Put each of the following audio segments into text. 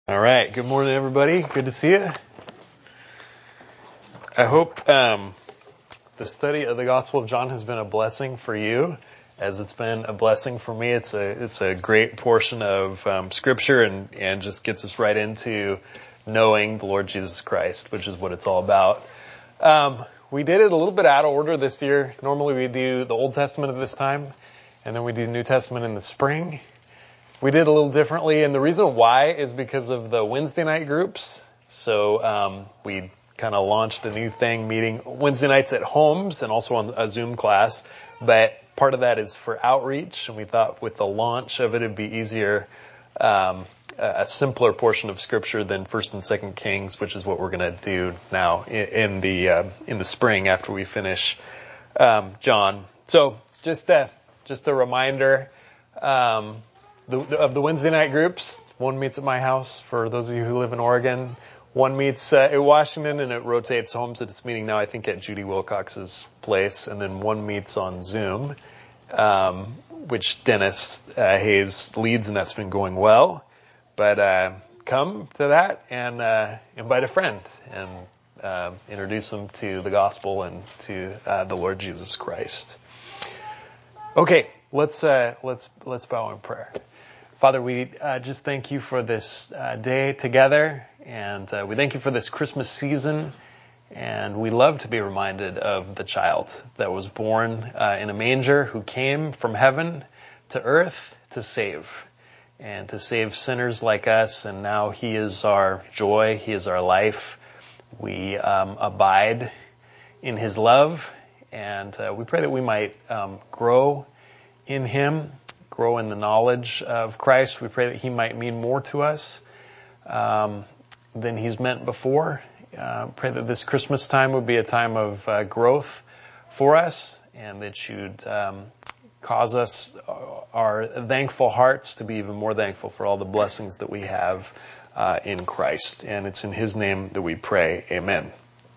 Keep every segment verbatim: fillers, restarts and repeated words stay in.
All right. Good morning, everybody. Good to see you. I hope um, the study of the Gospel of John has been a blessing for you, as it's been a blessing for me. It's a it's a great portion of um, Scripture, and and just gets us right into knowing the Lord Jesus Christ, which is what it's all about. Um, we did it a little bit out of order this year. Normally we do the Old Testament at this time, and then we do the New Testament in the spring. We did a little differently, and the reason why is because of the Wednesday night groups. So um, we kind of launched a new thing, meeting Wednesday nights at homes and also on a Zoom class. But part of that is for outreach, and we thought with the launch of it, it'd be easier, um, a simpler portion of Scripture than First and Second Kings, which is what we're going to do now in, in the uh, in the spring after we finish um, John. So just a, just a reminder. Um, The, of the Wednesday night groups. One meets at my house for those of you who live in Oregon. One meets uh, at Washington, and it rotates home to this meeting now, I think, at Judy Wilcox's place. And then one meets on Zoom, um, which Dennis uh, Hayes leads, and that's been going well. But uh, come to that and uh, invite a friend and uh, introduce them to the gospel and to uh, the Lord Jesus Christ. Okay, let's uh, let's let's bow in prayer. Father, we uh, just thank you for this uh, day together, and uh, we thank you for this Christmas season, and we love to be reminded of the child that was born uh, in a manger, who came from heaven to earth to save, and to save sinners like us, and now he is our joy, he is our life. We um, abide in his love, and uh, we pray that we might um, grow in him, grow in the knowledge of Christ. We pray that he might mean more to us um, than he's meant before. Uh, pray that this Christmas time would be a time of uh, growth for us, and that you'd um, cause us, our thankful hearts, to be even more thankful for all the blessings that we have uh, in Christ. And it's in his name that we pray. Amen.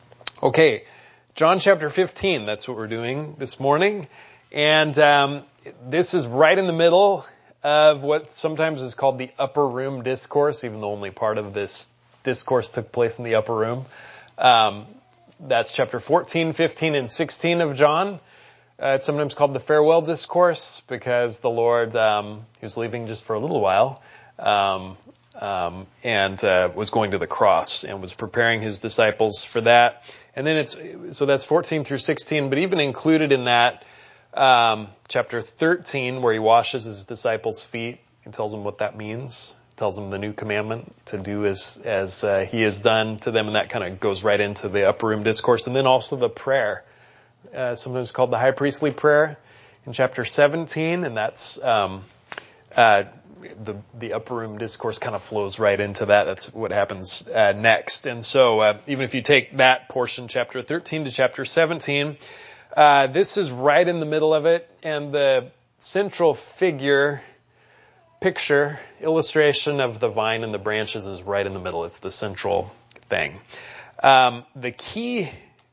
Okay, John chapter fifteen, that's what we're doing this morning. And um, this is right in the middle of what sometimes is called the upper room discourse, even though only part of this discourse took place in the upper room. Um, that's chapter fourteen, fifteen, and sixteen of John. Uh, it's sometimes called the farewell discourse because the Lord, um, he was leaving just for a little while, um, um, and uh, was going to the cross and was preparing his disciples for that. And then it's, so that's fourteen through sixteen, but even included in that, Um, chapter thirteen, where he washes his disciples' feet and tells them what that means, tells them the new commandment to do as, as, uh, he has done to them. And that kind of goes right into the upper room discourse. And then also the prayer, uh, sometimes called the high priestly prayer in chapter seventeen. And that's, um, uh, the, the upper room discourse kind of flows right into that. That's what happens, uh, next. And so, uh, even if you take that portion, chapter thirteen to chapter seventeen, Uh, this is right in the middle of it, and the central figure, picture, illustration of the vine and the branches is right in the middle. It's the central thing. Um, the key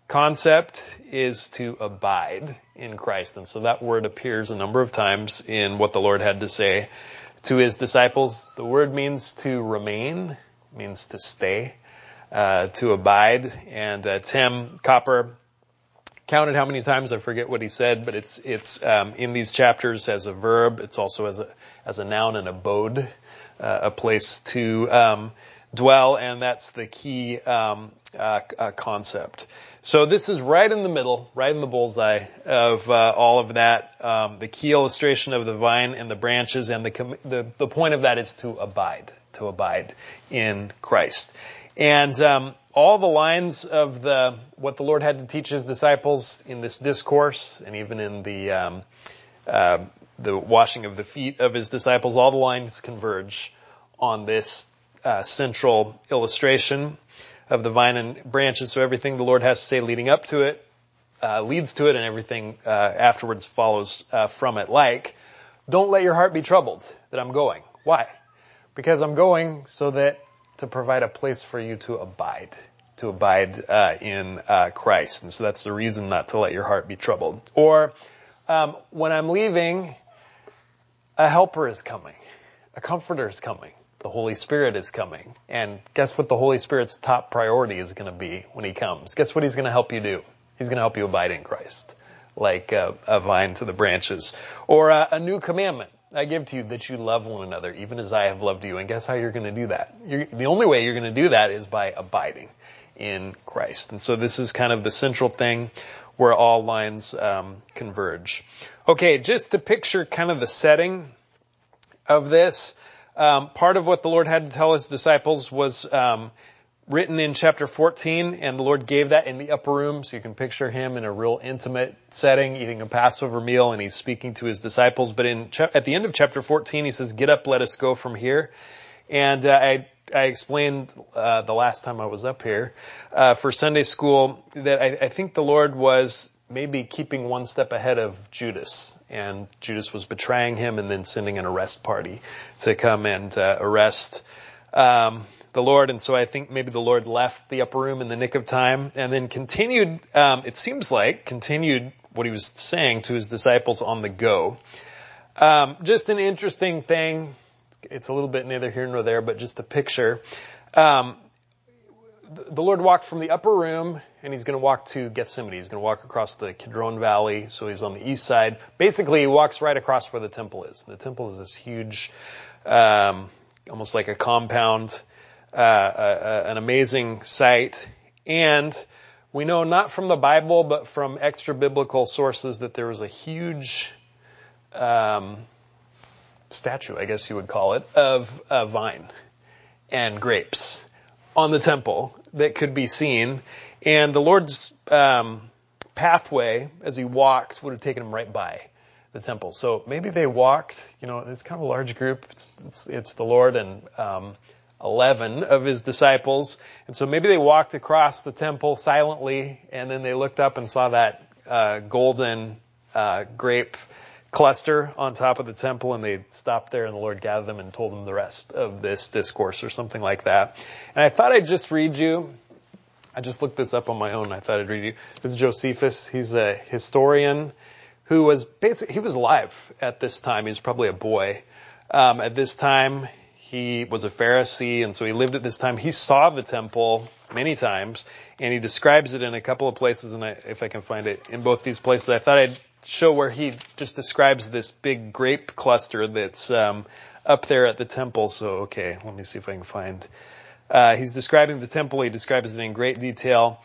concept is to abide in Christ, and so that word appears a number of times in what the Lord had to say to his disciples. The word means to remain, means to stay, uh, to abide, and uh, Tim Copper counted how many times, I forget what he said, but it's it's um, in these chapters as a verb. It's also as a as a noun, an abode, uh, a place to um, dwell, and that's the key um, uh, uh, concept. So this is right in the middle, right in the bullseye of uh, all of that. Um, the key illustration of the vine and the branches, and the the the point of that is to abide, to abide in Christ. And um, all the lines of the what the Lord had to teach his disciples in this discourse, and even in the um, uh, the washing of the feet of his disciples, all the lines converge on this uh, central illustration of the vine and branches. So everything the Lord has to say leading up to it uh, leads to it, and everything uh, afterwards follows uh, from it. Like, don't let your heart be troubled that I'm going. Why? Because I'm going so that to provide a place for you to abide, to abide uh, in uh, Christ. And so that's the reason not to let your heart be troubled. Or um, when I'm leaving, a helper is coming, a comforter is coming. The Holy Spirit is coming. And guess what the Holy Spirit's top priority is going to be when he comes? Guess what he's going to help you do? He's going to help you abide in Christ, like a, a vine to the branches. Or a, a new commandment I give to you, that you love one another, even as I have loved you. And guess how you're going to do that? You're, the only way you're going to do that is by abiding in Christ. And so this is kind of the central thing where all lines um, converge. Okay, just to picture kind of the setting of this, Um, part of what the Lord had to tell his disciples was um, written in chapter fourteen, and the Lord gave that in the upper room, so you can picture him in a real intimate setting, eating a Passover meal, and he's speaking to his disciples. But in cha- at the end of chapter fourteen, he says, "Get up, let us go from here." And uh, I, I explained uh, the last time I was up here uh, for Sunday school that I, I think the Lord was maybe keeping one step ahead of Judas, and Judas was betraying him and then sending an arrest party to come and uh, arrest um, the Lord. And so I think maybe the Lord left the upper room in the nick of time and then continued, um, it seems like, continued what he was saying to his disciples on the go. Um, just an interesting thing. It's a little bit neither here nor there, but just a picture. Um, The Lord walked from the upper room, and he's going to walk to Gethsemane. He's going to walk across the Kidron Valley, so he's on the east side. Basically, he walks right across where the temple is. The temple is this huge, um, almost like a compound, uh, uh, an amazing sight. And we know not from the Bible, but from extra-biblical sources that there was a huge um, statue, I guess you would call it, of a vine and grapes on the temple that could be seen. And the Lord's um, pathway as he walked would have taken him right by the temple. So maybe they walked, you know, it's kind of a large group. It's, it's, it's the Lord and um, eleven of his disciples. And so maybe they walked across the temple silently, and then they looked up and saw that uh, golden uh, grape cluster on top of the temple, and they stopped there, and the Lord gathered them and told them the rest of this discourse or something like that. And I thought I'd just read you, I just looked this up on my own, I thought I'd read you. This is Josephus. He's a historian who was basically, he was alive at this time. He was probably a boy. Um, at this time, he was a Pharisee, and so he lived at this time. He saw the temple many times, and he describes it in a couple of places, and I, if I can find it in both these places, I thought I'd show where he just describes this big grape cluster that's um, up there at the temple. So, okay, let me see if I can find. Uh, he's describing the temple. He describes it in great detail.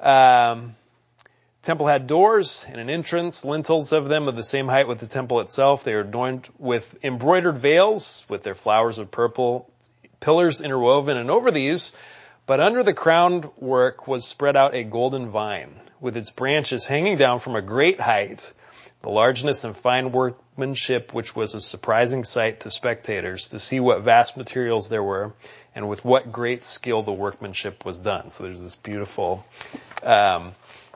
Um, temple had doors and an entrance, lintels of them of the same height with the temple itself. They were adorned with embroidered veils with their flowers of purple, pillars interwoven, and over these, but under the crowned work, was spread out a golden vine with its branches hanging down from a great height. The largeness and fine workmanship, which was a surprising sight to spectators, to see what vast materials there were and with what great skill the workmanship was done. So there's this beautiful um,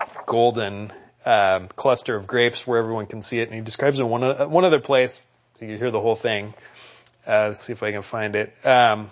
golden um, cluster of grapes where everyone can see it. And he describes it in one, uh, one other place, so you hear the whole thing. Uh, let's see if I can find it. Um,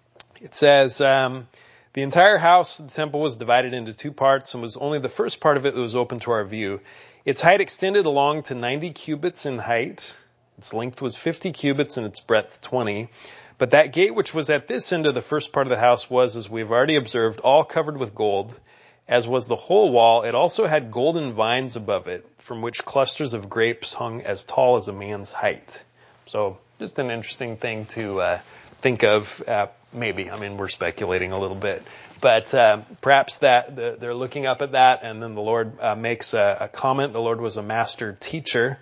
it says, um, the entire house of the temple was divided into two parts, and was only the first part of it that was open to our view. Its height extended along to ninety cubits in height. Its length was fifty cubits and its breadth twenty. But that gate which was at this end of the first part of the house was, as we have already observed, all covered with gold, as was the whole wall. It also had golden vines above it, from which clusters of grapes hung as tall as a man's height. So just an interesting thing to uh, think of, uh, maybe. I mean, we're speculating a little bit. But uh, perhaps that the, they're looking up at that, and then the Lord uh, makes a, a comment. The Lord was a master teacher.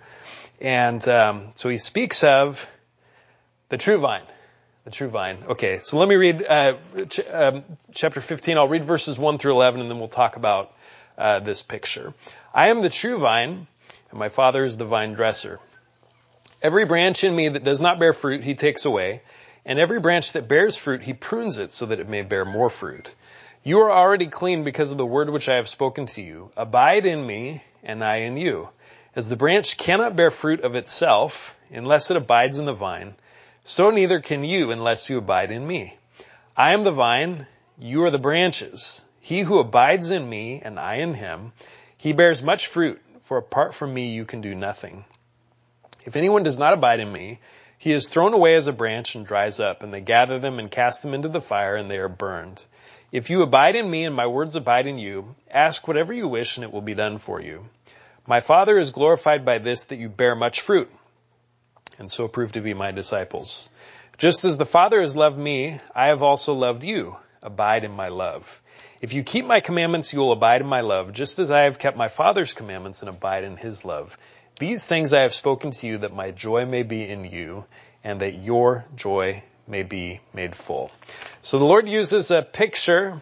And um, so he speaks of the true vine. The true vine. Okay, so let me read uh, ch- um, chapter fifteen. I'll read verses one through eleven, and then we'll talk about uh, this picture. I am the true vine, and my Father is the vine dresser. Every branch in me that does not bear fruit, he takes away. And every branch that bears fruit, he prunes it so that it may bear more fruit. You are already clean because of the word which I have spoken to you. Abide in me, and I in you. As the branch cannot bear fruit of itself unless it abides in the vine, so neither can you unless you abide in me. I am the vine, you are the branches. He who abides in me, and I in him, he bears much fruit, for apart from me you can do nothing. If anyone does not abide in me, He is thrown away as a branch and dries up, and they gather them and cast them into the fire, and they are burned. If you abide in me and my words abide in you, ask whatever you wish and it will be done for you. My Father is glorified by this, that you bear much fruit, and so prove to be my disciples. Just as the Father has loved me, I have also loved you. Abide in my love. If you keep my commandments, you will abide in my love, just as I have kept my Father's commandments and abide in his love. These things I have spoken to you, that my joy may be in you, and that your joy may be made full. So the Lord uses a picture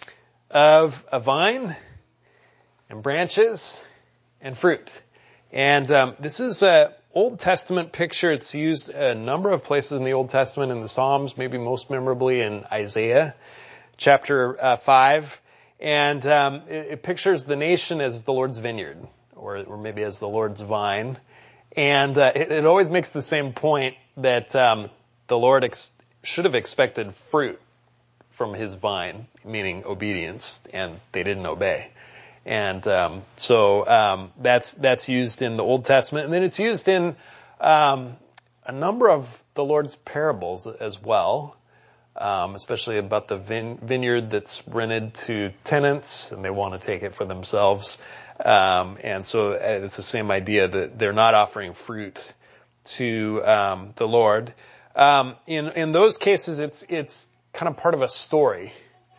of a vine and branches and fruit. And um, this is a Old Testament picture. It's used a number of places in the Old Testament, in the Psalms, maybe most memorably in Isaiah chapter uh, five. And um, it, it pictures the nation as the Lord's vineyard, or, or maybe as the Lord's vine. And uh, it, it always makes the same point that um, the Lord ex- should have expected fruit from his vine, meaning obedience, and they didn't obey. And um, so um, that's that's used in the Old Testament, and then it's used in um, a number of the Lord's parables as well, um, especially about the vine- vineyard that's rented to tenants, and they want to take it for themselves. Um, and so it's the same idea that they're not offering fruit to um, the Lord. Um, in in those cases, it's it's kind of part of a story.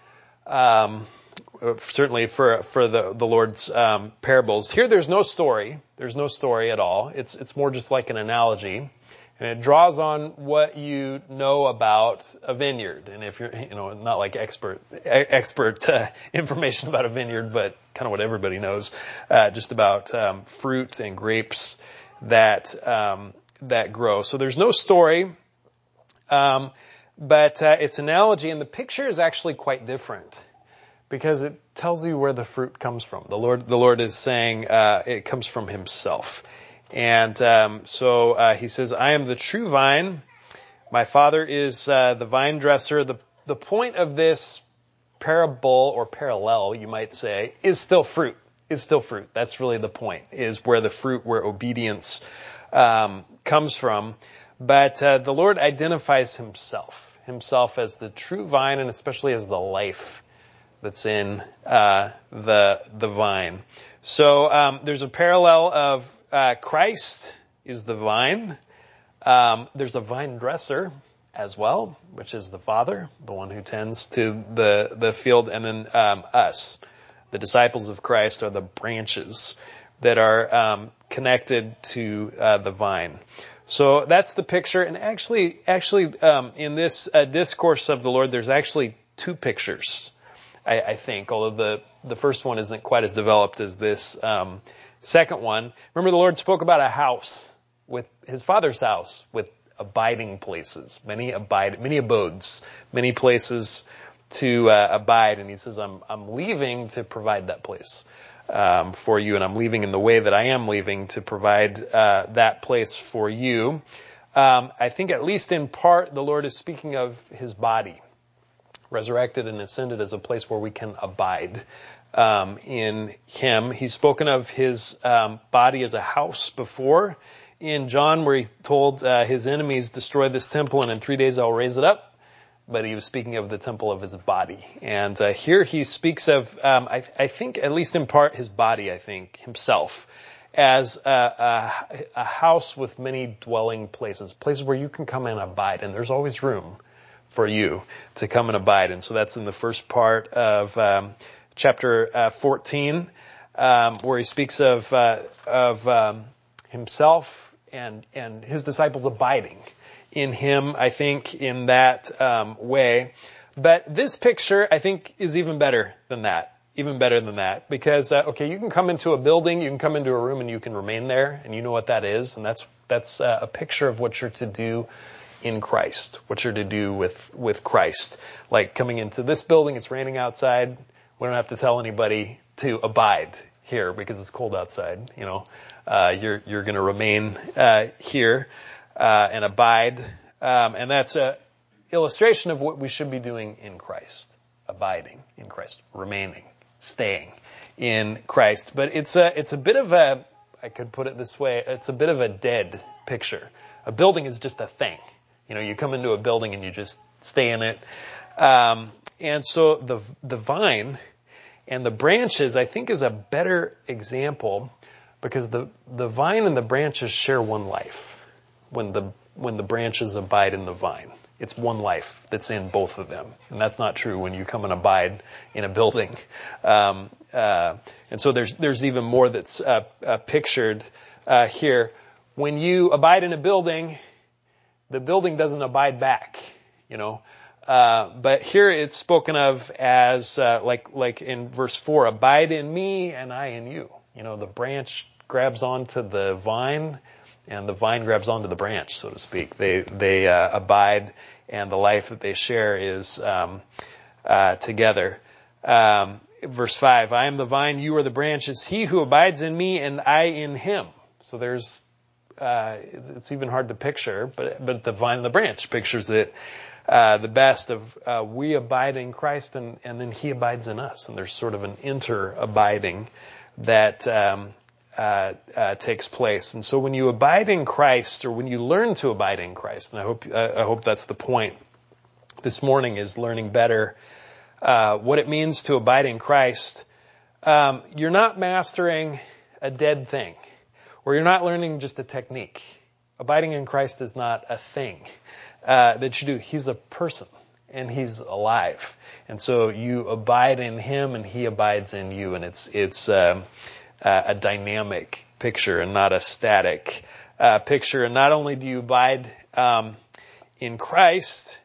Um, certainly for for the the Lord's um, parables. Here, there's no story. There's no story at all. It's it's more just like an analogy, and it draws on what you know about a vineyard. And if you're, you know, not like expert expert uh, information about a vineyard, but kind of what everybody knows, uh, just about um, fruit and grapes that um, that grow. So there's no story, um, but uh, it's analogy, and the picture is actually quite different, because it tells you where the fruit comes from. The Lord, the Lord is saying uh, it comes from himself. And um, so uh, he says, I am the true vine. My Father is uh, the vine dresser. The, the point of this parable, or parallel, you might say, is still fruit. Is still fruit. That's really the point, is where the fruit, where obedience um, comes from. But uh, the Lord identifies himself, himself as the true vine, and especially as the life that's in uh, the the vine. So um, there's a parallel of uh, Christ is the vine. Um, there's a vine dresser as well, which is the Father, the one who tends to the the field, and then um, us, the disciples of Christ, are the branches that are um, connected to uh, the vine. So that's the picture. And actually, actually, um, in this uh, discourse of the Lord, there's actually two pictures, I, I think, although the, the first one isn't quite as developed as this um, second one. Remember, the Lord spoke about a house, with his Father's house, with abiding places, many abide, many abodes, many places to uh, abide. And he says, I'm, I'm leaving to provide that place um, for you, and I'm leaving in the way that I am leaving to provide uh, that place for you. Um, I think at least in part, the Lord is speaking of his body, resurrected and ascended, as a place where we can abide um, in him. He's spoken of his um, body as a house before in John, where he told uh, his enemies, destroy this temple and in three days I'll raise it up. But he was speaking of the temple of his body. And uh, here he speaks of, um, I, I think, at least in part, his body, I think, himself, as a, a, a house with many dwelling places, places where you can come and abide. And there's always room for you to come and abide. And so that's in the first part of um, chapter uh, fourteen, um, where he speaks of uh, of um, himself and and his disciples abiding in him, I think, in that um, way. But this picture, I think, is even better than that. Even better than that. Because, uh, okay, you can come into a building, you can come into a room, and you can remain there, and you know what that is. And that's that's uh, a picture of what you're to do in Christ, what you're to do with, with Christ. Like coming into this building, it's raining outside. We don't have to tell anybody to abide here because it's cold outside. You know, uh, you're you're going to remain uh, here. Uh, and abide, um, and that's a illustration of what we should be doing in Christ, abiding in Christ, remaining, staying in Christ. But it's a it's a bit of a, I could put it this way, it's a bit of a dead picture A building is just a thing. You know, you come into a building and you just stay in it. Um, and so the the vine and the branches, I think, is a better example, because the the vine and the branches share one life. When the when the branches abide in the vine, it's one life that's in both of them, and that's not true when you come and abide in a building. Um, uh, and so there's there's even more that's uh, uh, pictured uh, here. When you abide in a building, the building doesn't abide back, you know. Uh, but here it's spoken of as, uh, like, like in verse four, abide in me and I in you. You know, the branch grabs onto the vine and the vine grabs onto the branch, so to speak. They, they, uh, abide, and the life that they share is, um, uh, together. Um, verse five, I am the vine, you are the branches. He who abides in me and I in him. So there's, uh, it's, it's even hard to picture, but, but the vine and the branch pictures it. Uh, the best of, uh, we abide in Christ, and, and then he abides in us. And there's sort of an inter-abiding that, um, uh, uh, takes place. And so when you abide in Christ, or when you learn to abide in Christ, and I hope, uh, I hope that's the point this morning, is learning better, uh, what it means to abide in Christ. Um, you're not mastering a dead thing, or you're not learning just a technique. Abiding in Christ is not a thing. Uh, that you do. He's a person, and he's alive. And so you abide in him and he abides in you. And it's, it's, um, uh, a dynamic picture and not a static, uh, picture. And not only do you abide, um, in Christ,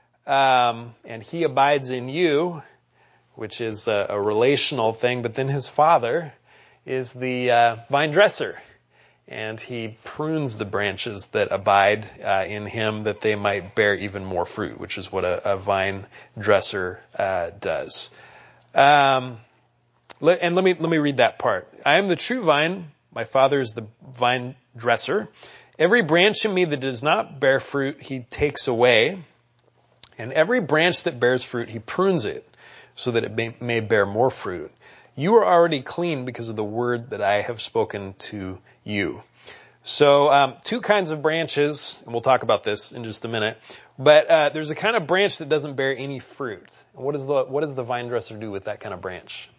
um, and he abides in you, which is a, a relational thing, but then his Father is the, uh, vine dresser. And he prunes the branches that abide uh, in him, that they might bear even more fruit, which is what a, a vine dresser uh, does. Um, let, and let me let me read that part. I am the true vine; my Father is the vine dresser. Every branch in me that does not bear fruit, he takes away, and every branch that bears fruit, he prunes it, so that it may, may bear more fruit. You are already clean because of the word that I have spoken to you. So, um, two kinds of branches, and we'll talk about this in just a minute. But uh, there's a kind of branch that doesn't bear any fruit. And what does the what does the vine dresser do with that kind of branch?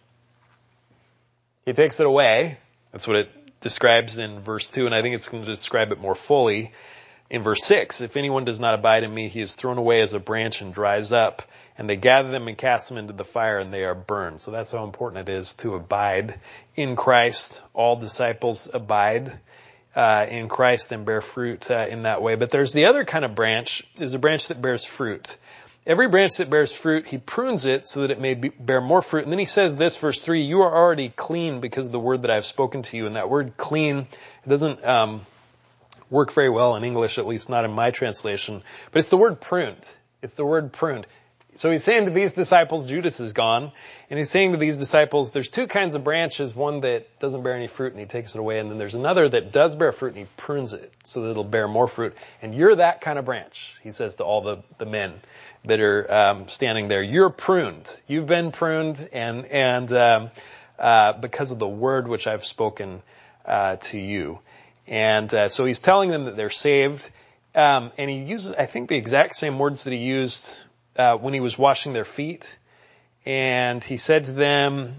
He takes it away. That's what it describes in verse two, and I think it's going to describe it more fully in verse six. If anyone does not abide in me, he is thrown away as a branch and dries up. And they gather them and cast them into the fire, and they are burned. So that's how important it is to abide in Christ. All disciples abide uh, in Christ and bear fruit uh, in that way. But there's the other kind of branch, is a branch that bears fruit. Every branch that bears fruit, he prunes it so that it may be, bear more fruit. And then he says this, verse three, you are already clean because of the word that I have spoken to you. And that word clean, it doesn't um, work very well in English, at least not in my translation. But it's the word pruned. It's the word pruned. So he's saying to these disciples, Judas is gone, and he's saying to these disciples, there's two kinds of branches, one that doesn't bear any fruit and he takes it away, and then there's another that does bear fruit and he prunes it so that it'll bear more fruit. And you're that kind of branch, he says to all the, the men that are um, standing there. You're pruned. You've been pruned, and, and um, uh, because of the word which I've spoken uh, to you. And uh, so he's telling them that they're saved, um, and he uses, I think, the exact same words that he used Uh, when he was washing their feet. And he said to them,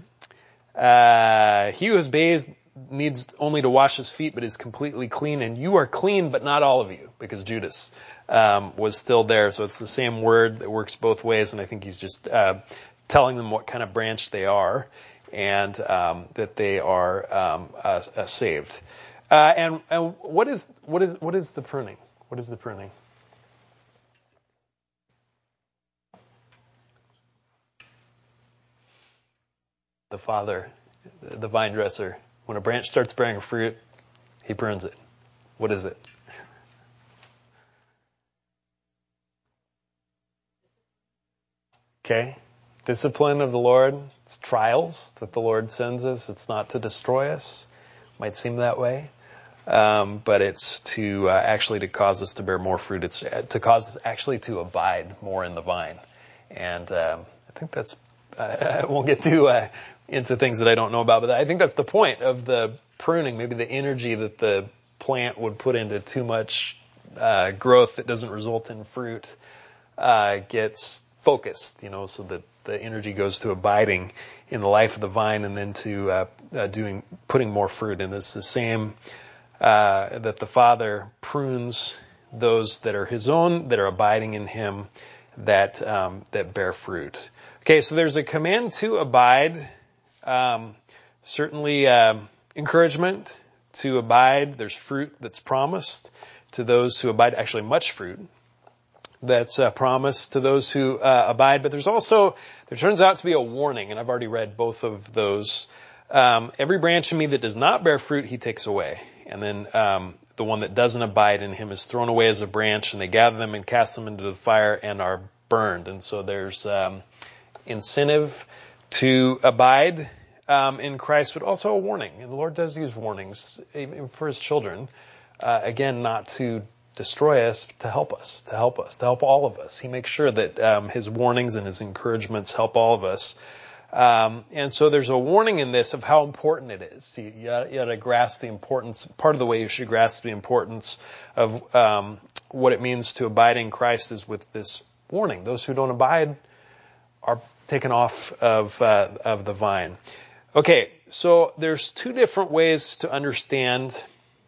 uh, he who has bathed needs only to wash his feet, but is completely clean. And you are clean, but not all of you, because Judas um, was still there. So it's the same word that works both ways. And I think he's just uh, telling them what kind of branch they are, and um, that they are um, uh, uh, saved. Uh, and and what is what is what is the pruning? What is the pruning? The Father, the vine dresser. When a branch starts bearing fruit, he prunes it. What is it? Okay. Discipline of the Lord. It's trials that the Lord sends us. It's not to destroy us. Might seem that way. Um, but it's to uh, actually to cause us to bear more fruit. It's uh, to cause us actually to abide more in the vine. And um, I think that's, uh, I won't get too uh, into things that I don't know about, but I think that's the point of the pruning, maybe the energy that the plant would put into too much uh, growth that doesn't result in fruit uh, gets focused, you know, so that the energy goes to abiding in the life of the vine and then to uh, uh, doing putting more fruit. And it's the same uh, that the Father prunes those that are His own, that are abiding in Him, that um, that bear fruit. Okay, so there's a command to abide. Um, certainly, um, encouragement to abide. There's fruit that's promised to those who abide. Actually, much fruit that's uh, promised to those who uh, abide. But there's also, there turns out to be a warning, and I've already read both of those. Um, every branch in me that does not bear fruit, He takes away. And then um, the one that doesn't abide in Him is thrown away as a branch, and they gather them and cast them into the fire and are burned. And so there's um, incentive to abide um, in Christ, but also a warning. And the Lord does use warnings even for His children. Uh, again, not to destroy us, to help us, to help us, to help all of us. He makes sure that um, His warnings and His encouragements help all of us. Um, and so there's a warning in this of how important it is. You, you got to grasp the importance. Part of the way you should grasp the importance of um, what it means to abide in Christ is with this warning. Those who don't abide are taken off of uh, of the vine. Okay, so there's two different ways to understand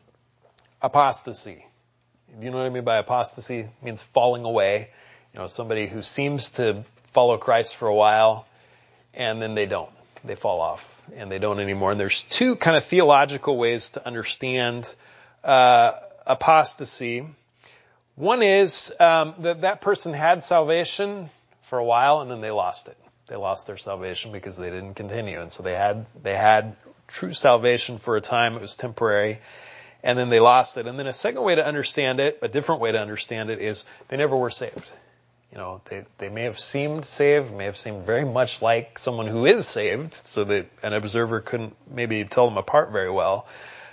apostasy. Do you know what I mean by apostasy? It means falling away. You know, somebody who seems to follow Christ for a while, and then they don't. They fall off, and they don't anymore. And there's two kind of theological ways to understand uh, apostasy. One is um, that that person had salvation for a while, and then they lost it. They lost their salvation because they didn't continue. And so they had they had true salvation for a time. It was temporary. And then they lost it. And then a second way to understand it, a different way to understand it, is they never were saved. You know, they, they may have seemed saved, may have seemed very much like someone who is saved, so that an observer couldn't maybe tell them apart very well.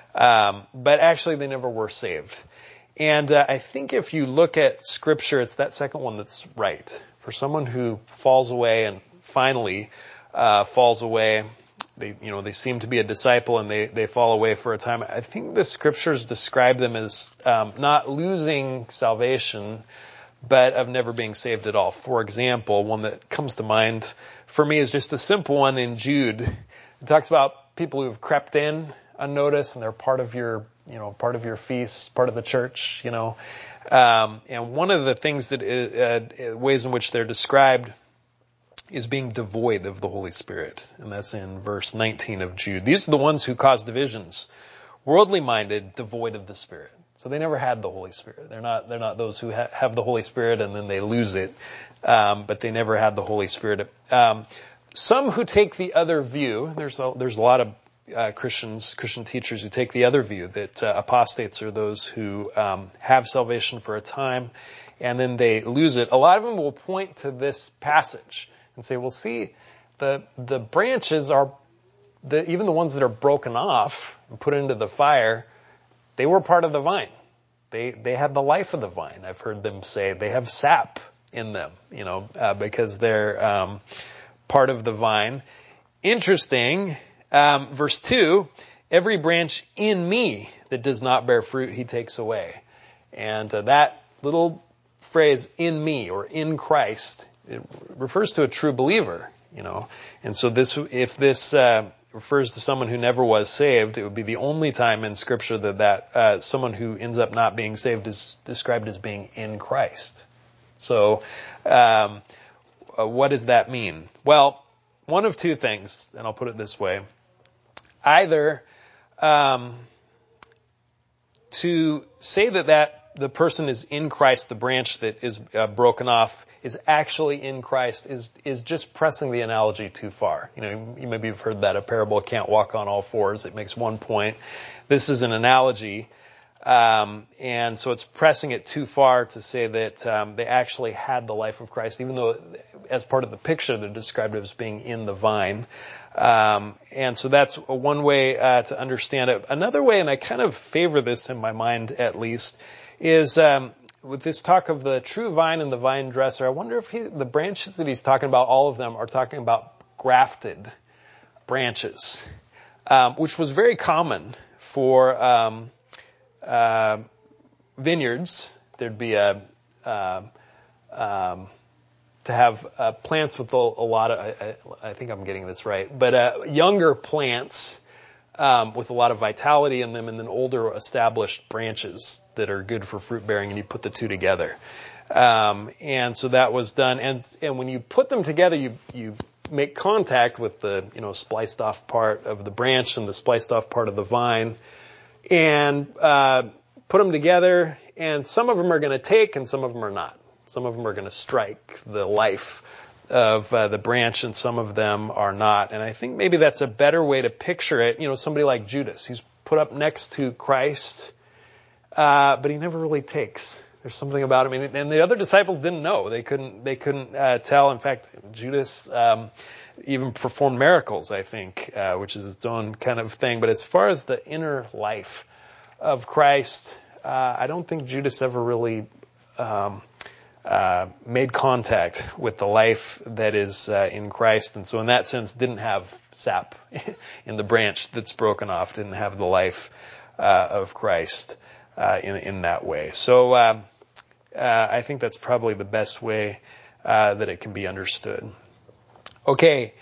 Um, but actually they never were saved. And uh, I think if you look at Scripture, it's that second one that's right. For someone who falls away and finally uh, falls away, They, you know, they seem to be a disciple and they, they fall away for a time. I think the Scriptures describe them as um, not losing salvation, but of never being saved at all. For example, one that comes to mind for me is just a simple one in Jude. It talks about people who have crept in unnoticed and they're part of your, you know, part of your feast, part of the church, you know. Um, and one of the things that uh, ways in which they're described is being devoid of the Holy Spirit. And that's in verse nineteen of Jude. These are the ones who cause divisions. Worldly minded, devoid of the Spirit. So they never had the Holy Spirit. They're not, they're not those who ha- have the Holy Spirit and then they lose it. Um, but they never had the Holy Spirit. Um, some who take the other view, there's a, there's a lot of uh, Christians, Christian teachers who take the other view that uh, apostates are those who um, have salvation for a time and then they lose it. A lot of them will point to this passage and say, well, see, the the branches are, the, even the ones that are broken off and put into the fire, they were part of the vine. They they had the life of the vine. I've heard them say they have sap in them, you know, uh, because they're um, part of the vine. Interesting, um, verse two, every branch in me that does not bear fruit, He takes away. And uh, that little phrase, in me, or in Christ, it refers to a true believer, you know. And so this, if this uh, refers to someone who never was saved, it would be the only time in Scripture that that uh, someone who ends up not being saved is described as being in Christ. So, um, uh, what does that mean? Well, one of two things, and I'll put it this way: either um, to say that that the person is in Christ, the branch that is uh, broken off is actually in Christ, is is just pressing the analogy too far. You know, you maybe have heard that a parable can't walk on all fours. It makes one point. This is an analogy, um, and so it's pressing it too far to say that um, they actually had the life of Christ, even though as part of the picture they're described as being in the vine. Um, and so that's one way uh, to understand it. Another way, and I kind of favor this in my mind at least, is um, with this talk of the true vine and the vine dresser. I wonder if he, the branches that he's talking about, all of them are talking about grafted branches, um, which was very common for um, uh, vineyards there'd be a, uh, um, to have uh, plants with a, a lot of, I, I think I'm getting this right, but uh, younger plants um, with a lot of vitality in them, and then older established branches that are good for fruit bearing, and you put the two together. Um, and so that was done, and and when you put them together, you you make contact with the you know spliced off part of the branch and the spliced off part of the vine, and uh, put them together. And some of them are going to take, and some of them are not. Some of them are going to strike the life of uh, the branch, and some of them are not. And I think maybe that's a better way to picture it. You know, somebody like Judas, he's put up next to Christ, uh, but he never really takes. There's something about him, and, and the other disciples didn't know. They couldn't. They couldn't uh, tell. In fact, Judas um, even performed miracles, I think, uh, which is its own kind of thing. But as far as the inner life of Christ, uh, I don't think Judas ever really um, uh, made contact with the life that is uh, in Christ, and so in that sense, didn't have sap in the branch that's broken off. Didn't have the life uh, of Christ uh, in in that way. So. Uh, Uh, I think that's probably the best way uh, that it can be understood. Okay,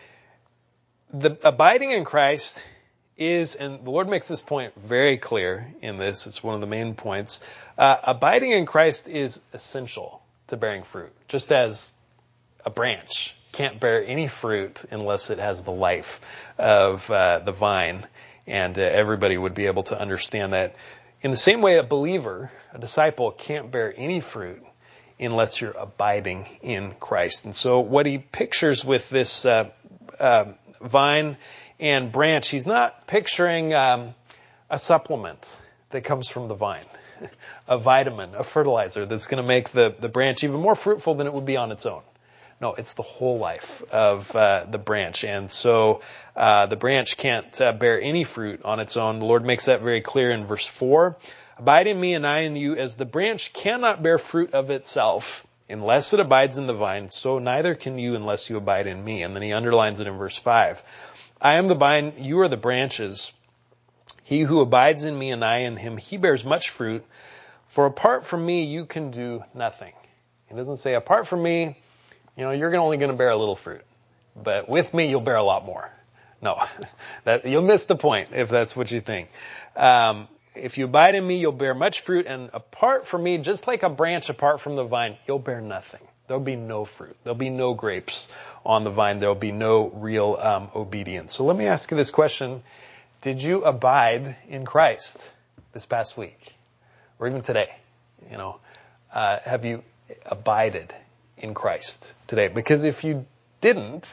the abiding in Christ is, and the Lord makes this point very clear in this, it's one of the main points, uh, abiding in Christ is essential to bearing fruit, just as a branch can't bear any fruit unless it has the life of uh, the vine, and uh, everybody would be able to understand that. In the same way, a believer, a disciple, can't bear any fruit unless you're abiding in Christ. And so what he pictures with this uh, uh, vine and branch, he's not picturing um, a supplement that comes from the vine, a vitamin, a fertilizer that's going to make the, the branch even more fruitful than it would be on its own. No, it's the whole life of uh, the branch. And so uh, the branch can't uh, bear any fruit on its own. The Lord makes that very clear in verse four. Abide in me and I in you, as the branch cannot bear fruit of itself unless it abides in the vine, so neither can you unless you abide in me. And then he underlines it in verse five. I am the vine, you are the branches. He who abides in me and I in him, he bears much fruit. For apart from me, you can do nothing. He doesn't say, apart from me, you know, you're only going to bear a little fruit, but with me, you'll bear a lot more. No, that you'll miss the point if that's what you think. Um, if you abide in me, you'll bear much fruit, and apart from me, just like a branch apart from the vine, you'll bear nothing. There'll be no fruit. There'll be no grapes on the vine. There'll be no real um, obedience. So let me ask you this question. Did you abide in Christ this past week? Or even today? You know, uh, have you abided in Christ today? Because if you didn't,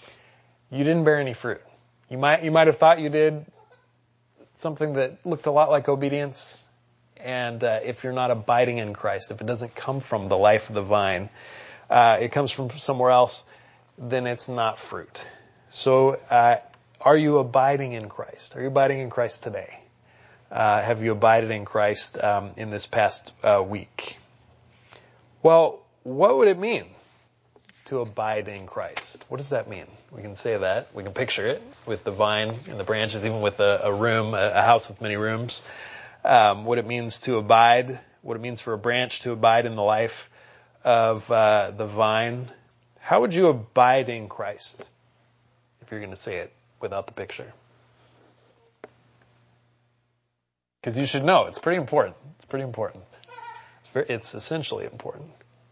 you didn't bear any fruit. You might, you might have thought you did something that looked a lot like obedience. And uh, if you're not abiding in Christ, if it doesn't come from the life of the vine, uh, it comes from somewhere else, then it's not fruit. So, uh, are you abiding in Christ? Are you abiding in Christ today? Uh, have you abided in Christ um, in this past uh, week? Well, what would it mean to abide in Christ? What does that mean? We can say that. We can picture it with the vine and the branches, even with a, a room, a, a house with many rooms. Um, what it means to abide, what it means for a branch to abide in the life of uh, the vine. How would you abide in Christ if you're going to say it without the picture? Because you should know. It's pretty important. It's pretty important. It's, very, it's essentially important.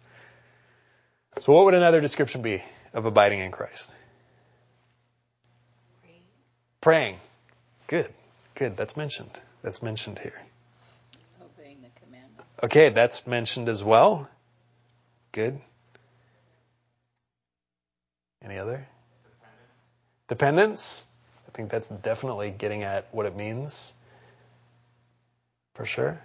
So what would another description be of abiding in Christ? Praying. Praying. Good. Good. That's mentioned. That's mentioned here. Obeying the commandments. Okay, that's mentioned as well. Good. Any other? Dependence. Dependence. I think that's definitely getting at what it means. For sure.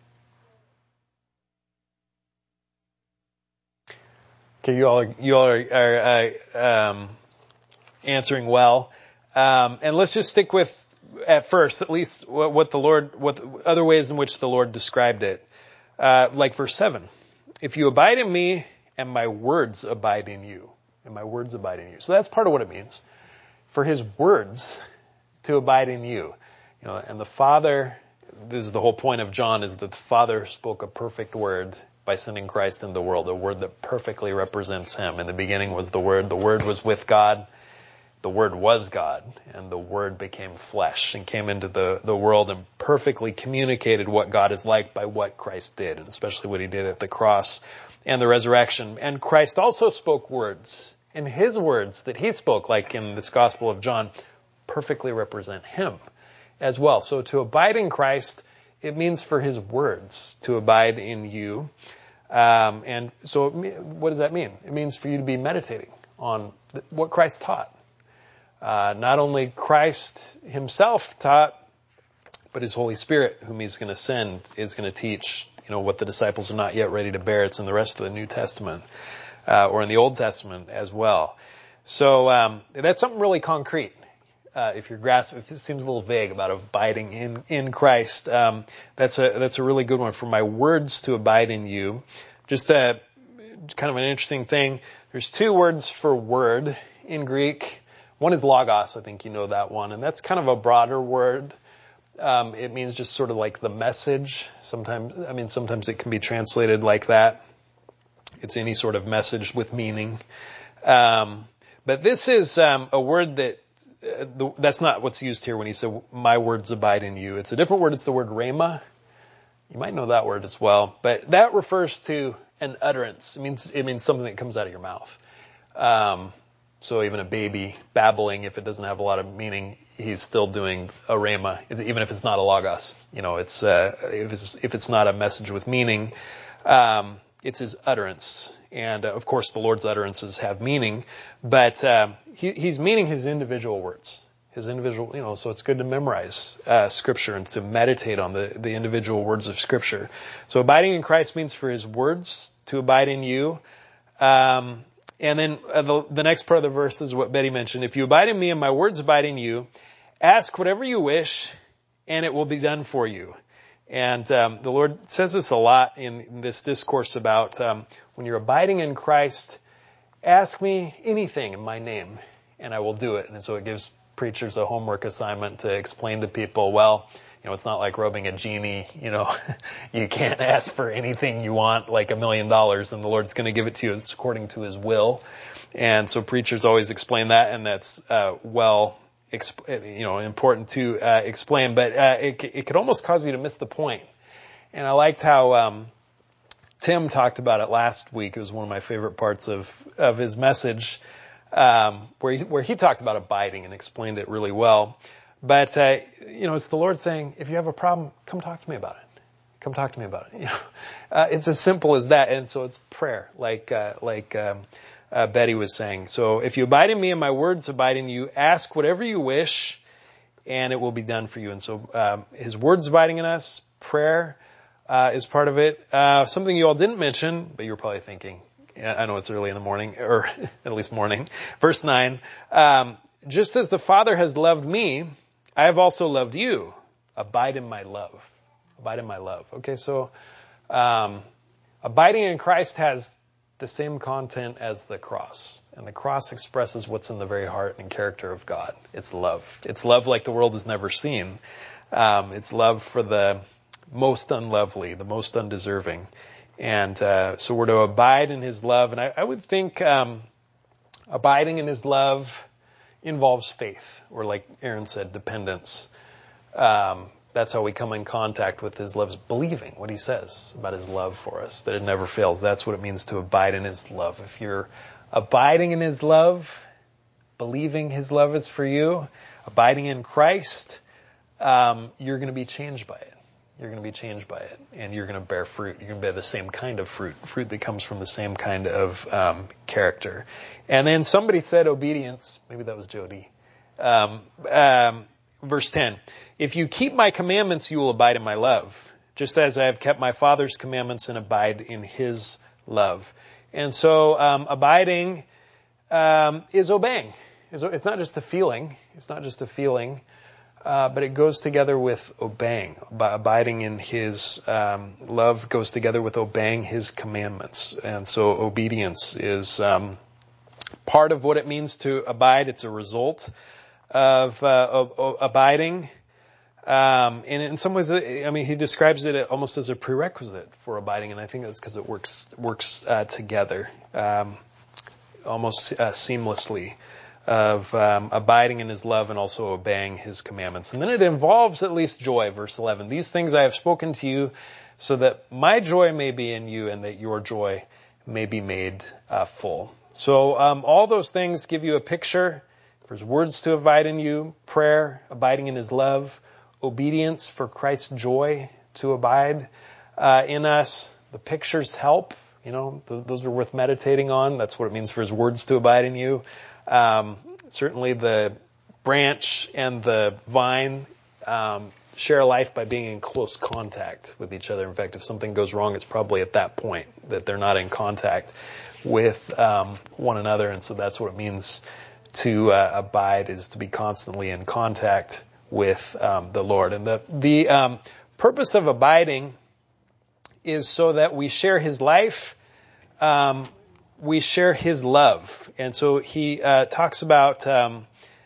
Okay, you all are, you all are, are uh, um, answering well. Um, and let's just stick with, at first, at least what, what the Lord, what the, other ways in which the Lord described it. Uh, like verse seven. If you abide in me and my words abide in you. And my words abide in you. So that's part of what it means. For his words to abide in you. You know, and the Father this is the whole point of John, is that the Father spoke a perfect word by sending Christ into the world, a word that perfectly represents him. In the beginning was the Word. The Word was with God. The Word was God, and the Word became flesh and came into the, the world and perfectly communicated what God is like by what Christ did, and especially what he did at the cross and the resurrection. And Christ also spoke words, and his words that he spoke, like in this Gospel of John, perfectly represent him as well. So to abide in Christ, it means for his words to abide in you. Um, and so what does that mean? It means for you to be meditating on what Christ taught. Uh, not only Christ himself taught, but his Holy Spirit, whom he's going to send, is going to teach, you know, what the disciples are not yet ready to bear. It's in the rest of the New Testament, uh, or in the Old Testament as well. So, um, that's something really concrete. Uh, if you're grasping, if it seems a little vague about abiding in, in Christ, um, that's a, that's a really good one. For my words to abide in you. Just a, kind of an interesting thing. There's two words for word in Greek. One is logos. I think you know that one. And that's kind of a broader word. Um, it means just sort of like the message. Sometimes, I mean, sometimes it can be translated like that. It's any sort of message with meaning. Um, but this is, um, a word that, Uh, the, that's not what's used here when he said, my words abide in you. It's a different word. It's the word rhema. You might know that word as well. But that refers to an utterance. It means, it means something that comes out of your mouth. Um, so even a baby babbling, if it doesn't have a lot of meaning, he's still doing a rhema, even if it's not a logos. You know, it's, uh, if it's, if it's not a message with meaning, um, it's his utterance. And uh, of course the Lord's utterances have meaning, but uh, he, he's meaning his individual words, his individual, you know, so it's good to memorize uh, Scripture and to meditate on the, the individual words of Scripture. So abiding in Christ means for his words to abide in you. Um, and then uh, the, the next part of the verse is what Betty mentioned. If you abide in me and my words abide in you, ask whatever you wish and it will be done for you. And um, the Lord says this a lot in, in this discourse about um, when you're abiding in Christ, ask me anything in my name, and I will do it. And so it gives preachers a homework assignment to explain to people, well, you know, it's not like rubbing a genie. You know, you can't ask for anything you want, like a million dollars, and the Lord's going to give it to you. It's according to his will. And so preachers always explain that, and that's uh, well you know, important to uh, explain, but uh, it, it could almost cause you to miss the point. And I liked how um, Tim talked about it last week. It was one of my favorite parts of of his message, um, where he, where he talked about abiding and explained it really well. But uh, you know, it's the Lord saying, if you have a problem, come talk to me about it. Come talk to me about it. You know, uh, it's as simple as that. And so it's prayer, like uh, like. Um, Uh, Betty was saying. So if you abide in me and my words abide in you, ask whatever you wish and it will be done for you. And so um, his words abiding in us, prayer uh, is part of it. Uh, something you all didn't mention, but you were probably thinking, I know it's early in the morning, or at least morning. Verse nine, um, just as the Father has loved me, I have also loved you. Abide in my love. Abide in my love. Okay, so um, abiding in Christ has the same content as the cross. And the cross expresses what's in the very heart and character of God. It's love. It's love like the world has never seen. Um, it's love for the most unlovely, the most undeserving. And uh, so we're to abide in his love. And I, I would think um, abiding in his love involves faith, or like Aaron said, dependence. Um, That's how we come in contact with his love, is believing what he says about his love for us, that it never fails. That's what it means to abide in his love. If you're abiding in his love, believing his love is for you, abiding in Christ, um, you're going to be changed by it. You're going to be changed by it, and you're going to bear fruit. You're going to bear the same kind of fruit, fruit that comes from the same kind of um, character. And then somebody said obedience. Maybe that was Jody. Um, um, verse ten. If you keep my commandments, you will abide in my love, just as I have kept my Father's commandments and abide in his love. And so um, abiding um, is obeying. It's not just a feeling. It's not just a feeling, uh, but it goes together with obeying. Abiding in his um, love goes together with obeying his commandments. And so obedience is um, part of what it means to abide. It's a result of, uh, of, of abiding. Um, and in some ways, I mean, he describes it almost as a prerequisite for abiding, and I think that's because it works works uh, together, um, almost uh, seamlessly, of um, abiding in his love and also obeying his commandments. And then it involves at least joy, verse eleven. These things I have spoken to you so that my joy may be in you and that your joy may be made uh, full. So um, all those things give you a picture. There's words to abide in you, prayer, abiding in his love, obedience for Christ's joy to abide uh, in us. The pictures help. You know, th- those are worth meditating on. That's what it means for his words to abide in you. Um, certainly the branch and the vine um, share life by being in close contact with each other. In fact, if something goes wrong, it's probably at that point that they're not in contact with um, one another. And so that's what it means to uh, abide, is to be constantly in contact with um, the Lord. And the, the um, purpose of abiding is so that we share his life, um, we share his love. And so he uh, talks about um,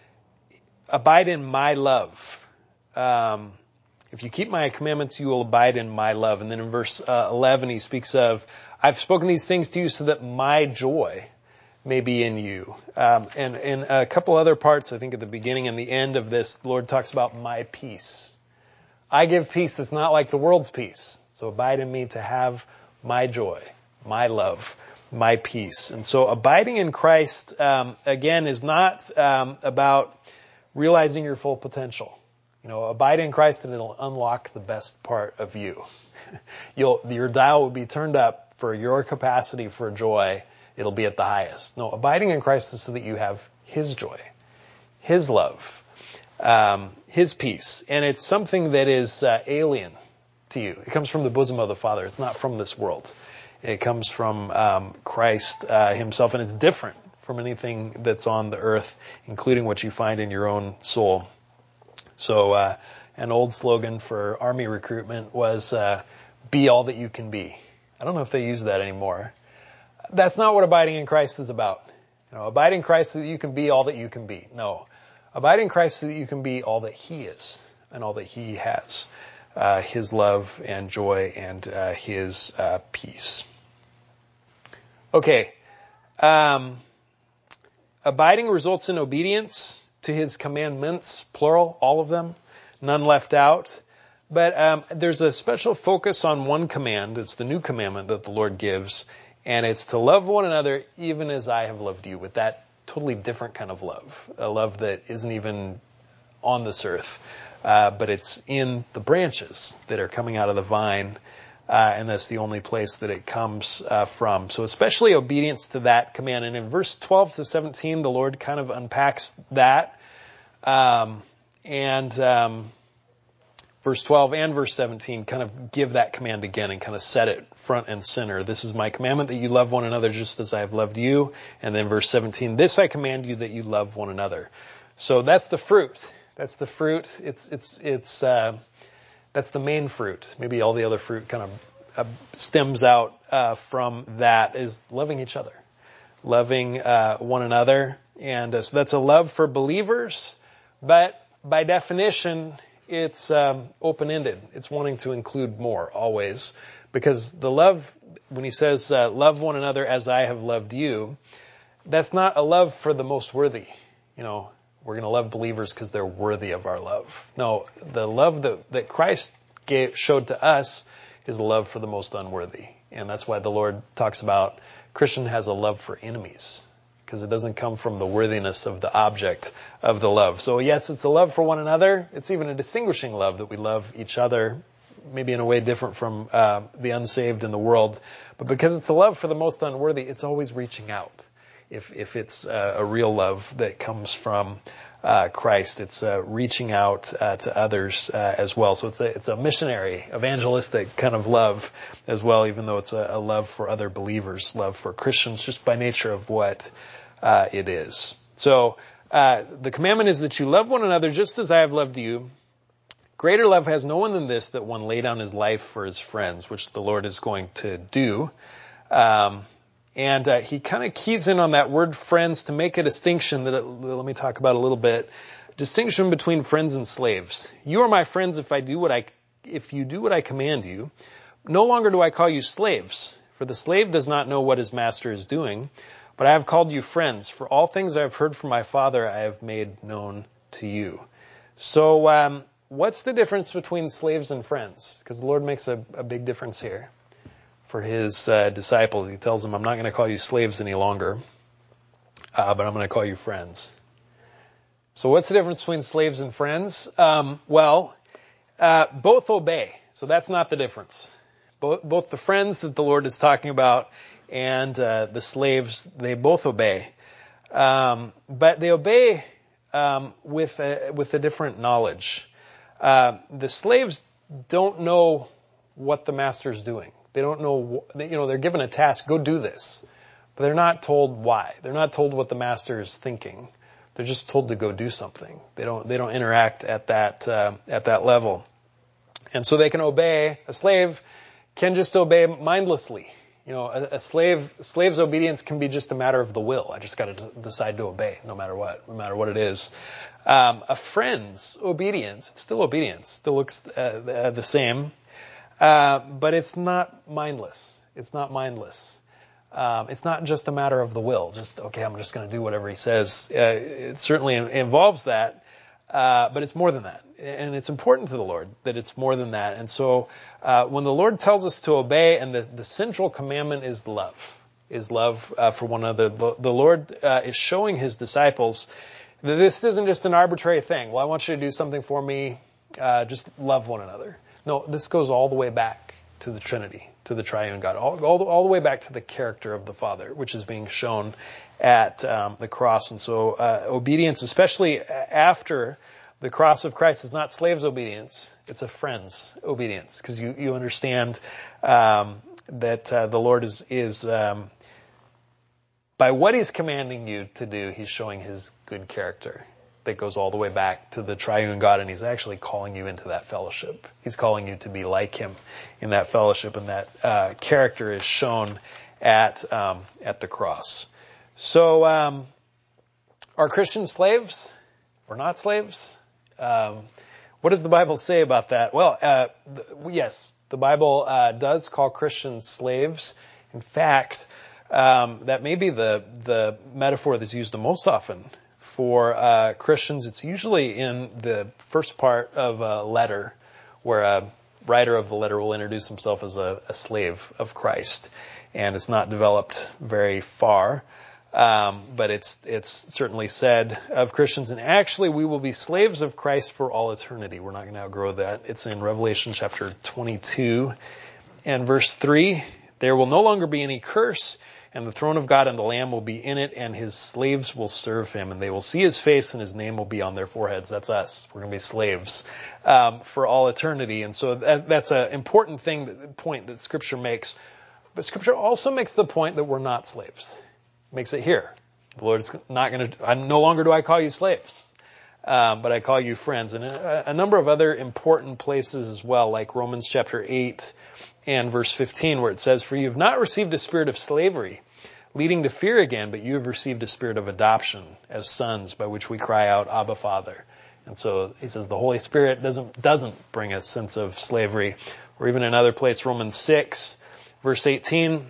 abide in my love. Um, if you keep my commandments, you will abide in my love. And then in verse uh, eleven, he speaks of, I've spoken these things to you so that my joy may be in you. Um, and in a couple other parts, I think at the beginning and the end of this, the Lord talks about my peace. I give peace that's not like the world's peace. So abide in me to have my joy, my love, my peace. And so abiding in Christ, um, again, is not um, about realizing your full potential. You know, abide in Christ and it'll unlock the best part of you. You'll, your dial will be turned up for your capacity for joy. It'll be at the highest. No, abiding in Christ is so that you have his joy, his love, um, his peace. And it's something that is uh, alien to you. It comes from the bosom of the Father. It's not from this world. It comes from um, Christ uh, himself, and it's different from anything that's on the earth, including what you find in your own soul. So uh, an old slogan for Army recruitment was, uh, be all that you can be. I don't know if they use that anymore. That's not what abiding in Christ is about. You know, abiding in Christ so that you can be all that you can be. No. Abiding in Christ so that you can be all that he is and all that he has. Uh, his love and joy and uh, his uh, peace. Okay. Um, abiding results in obedience to his commandments, plural, all of them, none left out. But um, there's a special focus on one command. It's the new commandment that the Lord gives. And it's to love one another even as I have loved you, with that totally different kind of love. A love that isn't even on this earth, uh, but it's in the branches that are coming out of the vine, uh, and that's the only place that it comes uh, from. So especially obedience to that command. And in verse twelve to seventeen, the Lord kind of unpacks that. Um, and um, verse twelve and verse seventeen kind of give that command again and kind of set it front and center. This is my commandment, that you love one another just as I have loved you. And then verse seventeen, this I command you, that you love one another. So that's the fruit. That's the fruit. It's, it's, it's, uh, that's the main fruit. Maybe all the other fruit kind of uh, stems out, uh, from that, is loving each other, loving, uh, one another. And uh, so that's a love for believers, but by definition, it's, um, open-ended. It's wanting to include more always, because the love, when he says, uh, love one another as I have loved you, that's not a love for the most worthy, you know. We're going to love believers because they're worthy of our love. No, the love that, that Christ gave, showed to us is a love for the most unworthy. And that's why the Lord talks about Christian has a love for enemies, because it doesn't come from the worthiness of the object of the love. So yes, it's a love for one another. It's even a distinguishing love that we love each other, maybe in a way different from uh, the unsaved in the world. But because it's a love for the most unworthy, it's always reaching out. If, if it's uh, a real love that comes from uh, Christ, it's uh, reaching out uh, to others uh, as well. So it's a it's a missionary, evangelistic kind of love as well, even though it's a, a love for other believers, love for Christians, just by nature of what uh, it is. So uh, the commandment is that you love one another just as I have loved you. Greater love has no one than this, that one lay down his life for his friends, which the Lord is going to do. Um, And uh, he kind of keys in on that word friends to make a distinction that, it, let me talk about a little bit. Distinction between friends and slaves. You are my friends if I do what I, if you do what I command you. No longer do I call you slaves, for the slave does not know what his master is doing, but I have called you friends. For all things I have heard from my Father, I have made known to you. So, um, what's the difference between slaves and friends? Because the Lord makes a, a big difference here for his uh, disciples. He tells them, I'm not going to call you slaves any longer, uh, but I'm going to call you friends. So what's the difference between slaves and friends? Um, well, uh, both obey. So that's not the difference. Both, both the friends that the Lord is talking about and uh, the slaves, they both obey. Um, but they obey um, with a, with a different knowledge. Uh, the slaves don't know what the master's doing. They don't know, you know, they're given a task, go do this. But they're not told why. They're not told what the master is thinking. They're just told to go do something. They don't, they don't interact at that, uh, at that level. And so they can obey. A slave can just obey mindlessly. You know, a, a slave, a slave's obedience can be just a matter of the will. I just got to d- decide to obey, no matter what, no matter what it is. Um, a friend's obedience, it's still obedience, still looks uh, the, the same, uh, but it's not mindless. It's not mindless. Um, it's not just a matter of the will. Just, okay, I'm just going to do whatever he says. Uh, it certainly involves that, uh, but it's more than that. And it's important to the Lord that it's more than that. And so uh, when the Lord tells us to obey, and the, the central commandment is love, is love uh, for one another, the, the Lord uh, is showing his disciples that this isn't just an arbitrary thing. Well, I want you to do something for me. Uh, just love one another. No, this goes all the way back to the Trinity, to the triune God, all, all, the, all the way back to the character of the Father, which is being shown at um, the cross. And so uh, obedience, especially after the cross of Christ, is not slave's obedience, it's a friend's obedience, because you, you understand um, that uh, the Lord is, is um, by what he's commanding you to do, he's showing his good character that goes all the way back to the triune God, and he's actually calling you into that fellowship. He's calling you to be like him in that fellowship, and that uh, character is shown at um, at the cross. So, um, are Christians slaves? We're not slaves? Um, what does the Bible say about that? Well, uh, th- yes, the Bible uh, does call Christians slaves. In fact, um, that may be the the metaphor that's used the most often for uh, Christians. It's usually in the first part of a letter, where a writer of the letter will introduce himself as a, a slave of Christ, and it's not developed very far. Um, but it's it's certainly said of Christians, and actually we will be slaves of Christ for all eternity. We're not going to outgrow that. It's in Revelation chapter twenty-two and verse three. There will no longer be any curse, and the throne of God and the Lamb will be in it, and his slaves will serve him, and they will see his face, and his name will be on their foreheads. That's us. We're going to be slaves um, for all eternity. And so that, that's an important thing, that, point that Scripture makes. But Scripture also makes the point that we're not slaves. Makes it here. The Lord's not going to, I, no longer do I call you slaves, um, but I call you friends. And a, a number of other important places as well, like Romans chapter eight and verse fifteen, where it says, for you have not received a spirit of slavery, leading to fear again, but you have received a spirit of adoption as sons, by which we cry out, Abba, Father. And so he says the Holy Spirit doesn't, doesn't bring a sense of slavery. Or even another place, Romans six, verse eighteen,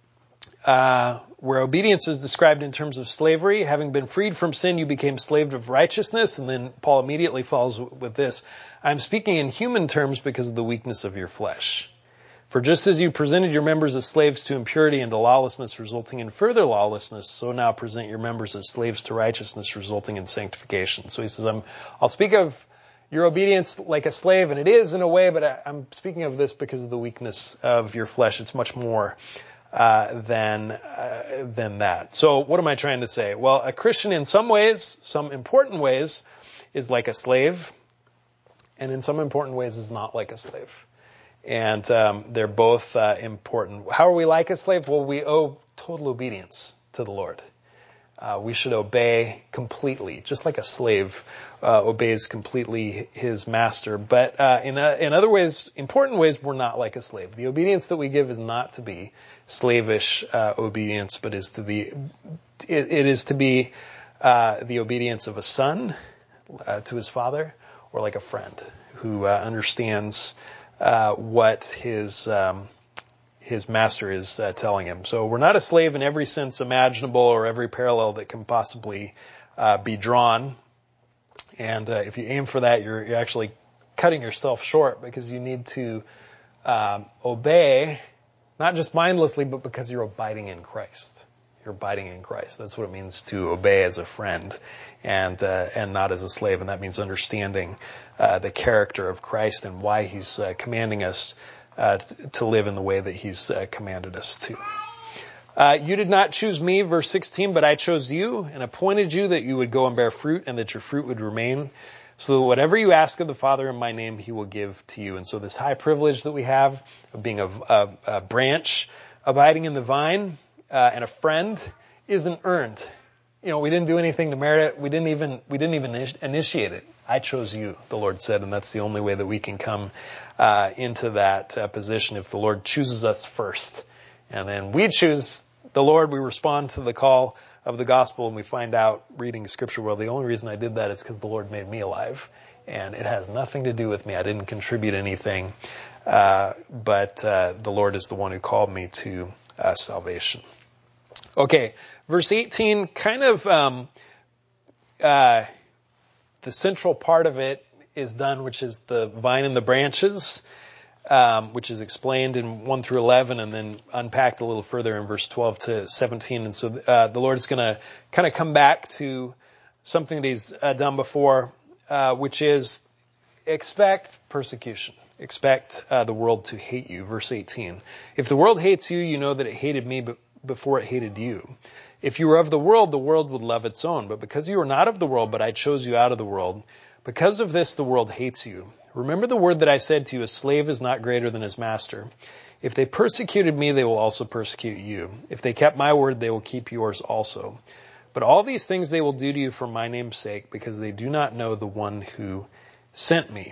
Uh, where obedience is described in terms of slavery. Having been freed from sin, you became slave of righteousness. And then Paul immediately follows with this. I'm speaking in human terms because of the weakness of your flesh. For just as you presented your members as slaves to impurity and to lawlessness, resulting in further lawlessness, so now present your members as slaves to righteousness, resulting in sanctification. So he says, I'm, I'll speak of your obedience like a slave, and it is in a way, but I, I'm speaking of this because of the weakness of your flesh. It's much more Uh, than uh, than that. So what am I trying to say? Well, a Christian in some ways, some important ways, is like a slave, and in some important ways is not like a slave. And um, they're both uh, important. How are we like a slave? Well, we owe total obedience to the Lord. Uh, we should obey completely, just like a slave uh, obeys completely his master. But uh, in uh, in other ways, important ways, we're not like a slave. The obedience that we give is not to be slavish uh, obedience, but is to the it, it is to be uh, the obedience of a son, uh, to his father, or like a friend who uh, understands uh, what his um, his master is uh, telling him. So we're not a slave in every sense imaginable or every parallel that can possibly uh, be drawn. And uh, if you aim for that, you're, you're actually cutting yourself short, because you need to um, obey, not just mindlessly, but because you're abiding in Christ. You're abiding in Christ. That's what it means to obey as a friend, and uh, and not as a slave. And that means understanding uh, the character of Christ and why He's uh, commanding us uh, t- to live in the way that He's uh, commanded us to. Uh, you did not choose me, verse sixteen, but I chose you and appointed you that you would go and bear fruit, and that your fruit would remain, so that whatever you ask of the Father in my name, He will give to you. And so this high privilege that we have of being a, a, a branch abiding in the vine uh, and a friend isn't earned. You know, we didn't do anything to merit it. We didn't even we didn't even initiate it. I chose you, the Lord said, and that's the only way that we can come uh, into that uh, position, if the Lord chooses us first. And then we choose the Lord, we respond to the call of the gospel, and we find out, reading Scripture, well, the only reason I did that is because the Lord made me alive. And it has nothing to do with me. I didn't contribute anything. Uh, but uh, the Lord is the one who called me to uh, salvation. Okay, verse eighteen, kind of um, uh, the central part of it is done, which is the vine and the branches. Um, which is explained in one through eleven, and then unpacked a little further in verse twelve to seventeen. And so uh, the Lord is going to kind of come back to something that He's uh, done before, uh, which is expect persecution. Expect uh, the world to hate you. Verse eighteen. If the world hates you, you know that it hated me b- before it hated you. If you were of the world, the world would love its own. But because you are not of the world, but I chose you out of the world, because of this the world hates you. Remember the word that I said to you, a slave is not greater than his master. If they persecuted me, they will also persecute you. If they kept my word, they will keep yours also. But all these things they will do to you for my name's sake, because they do not know the one who sent me.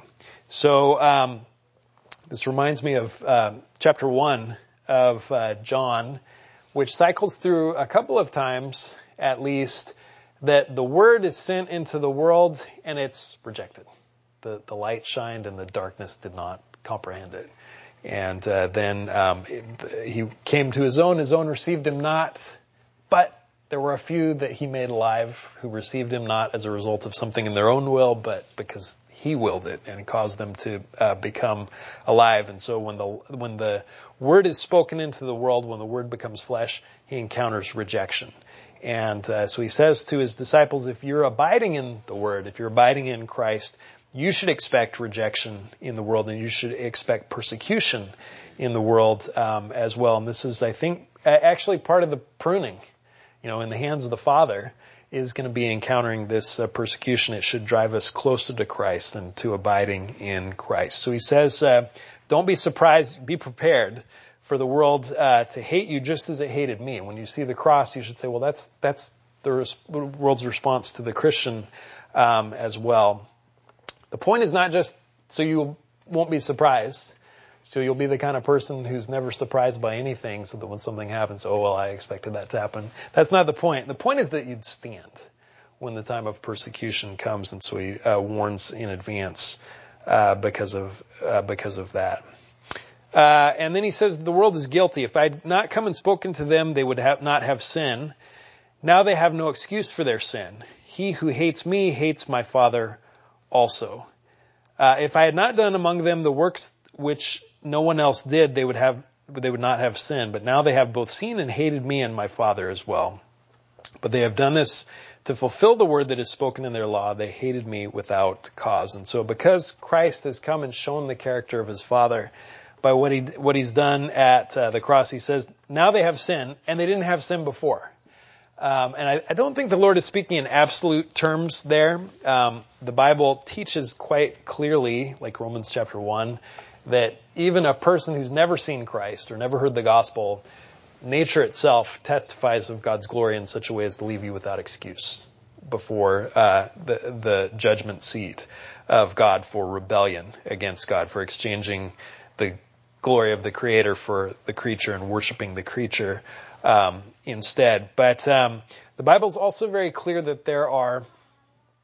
So um, this reminds me of uh, chapter one of uh, John, which cycles through a couple of times, at least, that the word is sent into the world and it's rejected. The, the light shined and the darkness did not comprehend it. And uh, then um, it, he came to his own, his own received him not, but there were a few that he made alive who received him not as a result of something in their own will, but because he willed it and caused them to uh, become alive. And so when the when the word is spoken into the world, when the word becomes flesh, he encounters rejection. And uh, so he says to his disciples, if you're abiding in the word, if you're abiding in Christ, you should expect rejection in the world, and you should expect persecution in the world um, as well. And this is, I think, actually part of the pruning, you know, in the hands of the Father, is going to be encountering this uh, persecution. It should drive us closer to Christ and to abiding in Christ. So he says, uh, don't be surprised, be prepared for the world uh, to hate you just as it hated me. And when you see the cross, you should say, well, that's that's the res- world's response to the Christian um, as well. The point is not just so you won't be surprised, so you'll be the kind of person who's never surprised by anything, so that when something happens, oh, well, I expected that to happen. That's not the point. The point is that you'd stand when the time of persecution comes, and so he uh, warns in advance uh, because of uh, because of that. Uh, and then he says, the world is guilty. If I had not come and spoken to them, they would have not have sin. Now they have no excuse for their sin. He who hates me hates my Father also. Uh, if I had not done among them the works which no one else did, they would have, they would not have sinned. But now they have both seen and hated me and my Father as well. But they have done this to fulfill the word that is spoken in their law. They hated me without cause. And so because Christ has come and shown the character of his Father by what he, what he's done at uh, the cross, he says, now they have sin, and they didn't have sin before. Um, and I, I don't think the Lord is speaking in absolute terms there. Um, the Bible teaches quite clearly, like Romans chapter one, that even a person who's never seen Christ or never heard the gospel, nature itself testifies of God's glory in such a way as to leave you without excuse before uh, the, the judgment seat of God for rebellion against God, for exchanging the glory of the Creator for the creature and worshiping the creature um, instead. But um, the Bible's also very clear that there are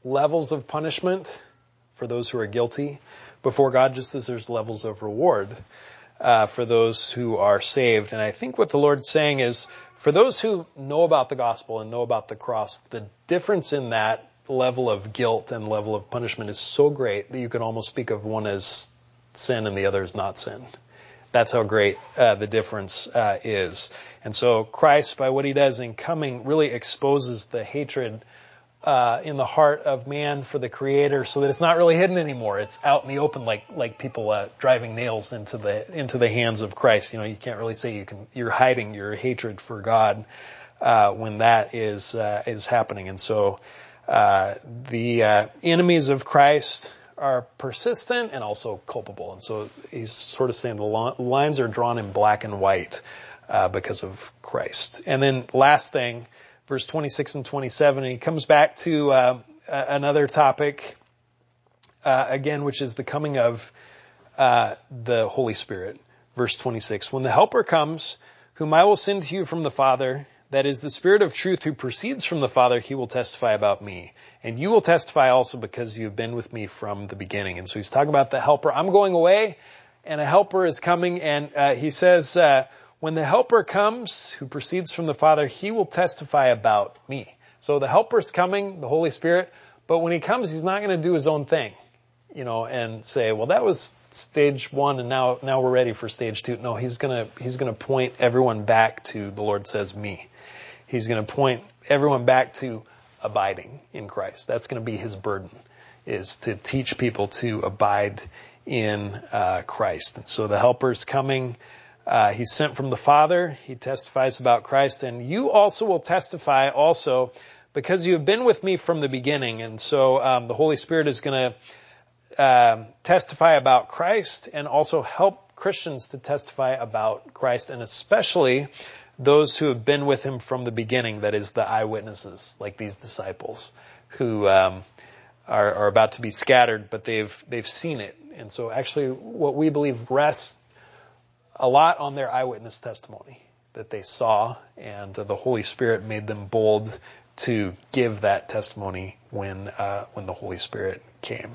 levels of punishment for those who are guilty before God, just as there's levels of reward uh, for those who are saved. And I think what the Lord's saying is, for those who know about the gospel and know about the cross, the difference in that level of guilt and level of punishment is so great that you could almost speak of one as sin and the other as not sin. That's how great uh, the difference uh, is. And so Christ, by what he does in coming, really exposes the hatred uh, in the heart of man for the Creator, so that it's not really hidden anymore. It's out in the open, like like people uh, driving nails into the into the hands of Christ. You know, you can't really say you can you're hiding your hatred for God uh, when that is uh, is happening. And so uh, the uh, enemies of Christ are persistent and also culpable. And so he's sort of saying the lines are drawn in black and white uh, because of Christ. And then last thing, verse twenty-six and twenty-seven, he comes back to uh, another topic uh, again, which is the coming of uh, the Holy Spirit. Verse twenty-six, when the Helper comes, whom I will send to you from the Father, that is the Spirit of truth who proceeds from the Father, he will testify about me. And you will testify also because you have been with me from the beginning. And so he's talking about the Helper. I'm going away and a Helper is coming. And uh, he says, uh, when the Helper comes, who proceeds from the Father, he will testify about me. So the Helper's coming, the Holy Spirit, but when he comes, he's not going to do his own thing, you know, and say, well, that was stage one and now, now we're ready for stage two. No, he's going to, he's going to point everyone back to, the Lord says, me. He's going to point everyone back to abiding in Christ. That's going to be his burden, is to teach people to abide in uh, Christ. And so the Helper's coming. Uh, he's sent from the Father. He testifies about Christ. And you also will testify also because you have been with me from the beginning. And so um, the Holy Spirit is going to uh, testify about Christ and also help Christians to testify about Christ, and especially those who have been with him from the beginning, that is the eyewitnesses, like these disciples who um, are, are about to be scattered, but they've they've seen it. And so actually what we believe rests a lot on their eyewitness testimony that they saw, and uh, the Holy Spirit made them bold to give that testimony when uh, when the Holy Spirit came.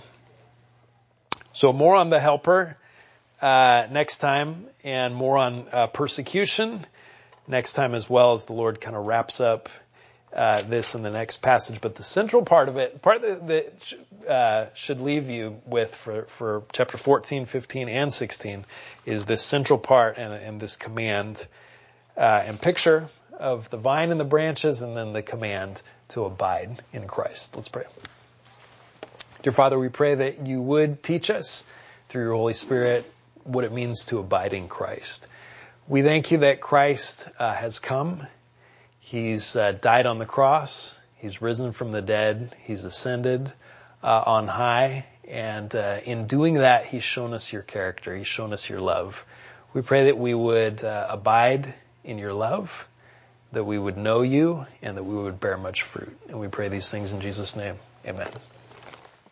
So more on the Helper uh, next time, and more on uh, persecution next time, as well, as the Lord kind of wraps up uh, this in the next passage. But the central part of it, part that, that uh, should leave you with for, for chapter fourteen, fifteen, and sixteen, is this central part and, and this command uh, and picture of the vine and the branches, and then the command to abide in Christ. Let's pray. Dear Father, we pray that you would teach us through your Holy Spirit what it means to abide in Christ. We thank you that Christ uh, has come. He's uh, died on the cross. He's risen from the dead. He's ascended uh, on high. And uh, in doing that, he's shown us your character. He's shown us your love. We pray that we would uh, abide in your love, that we would know you, and that we would bear much fruit. And we pray these things in Jesus' name. Amen.